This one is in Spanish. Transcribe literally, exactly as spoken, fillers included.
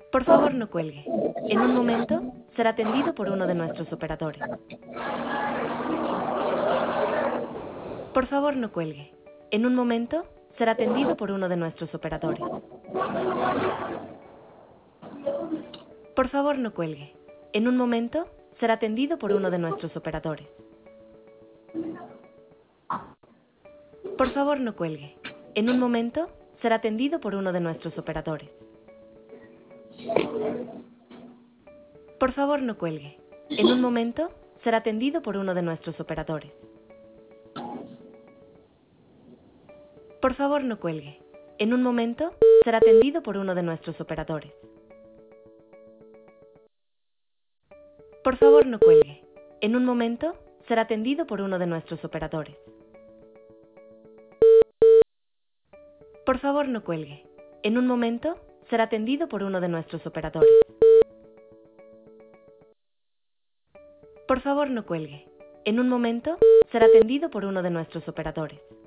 Por favor, no cuelgue. En un momento será atendido por uno de nuestros operadores. Por favor, no cuelgue. En un momento será atendido por uno de nuestros operadores. Por favor, no cuelgue. En un momento será atendido por uno de nuestros operadores. Por favor, no cuelgue. En un momento será atendido por uno de nuestros operadores. Por favor, no cuelgue. En un momento será atendido por uno de nuestros operadores. Por favor, no cuelgue. En un momento será atendido por uno de nuestros operadores. Por favor, no cuelgue. En un momento será atendido por uno de nuestros operadores. Por favor, no cuelgue. En un momento será atendido por uno de nuestros operadores. Por favor, no cuelgue. En un momento será atendido por uno de nuestros operadores.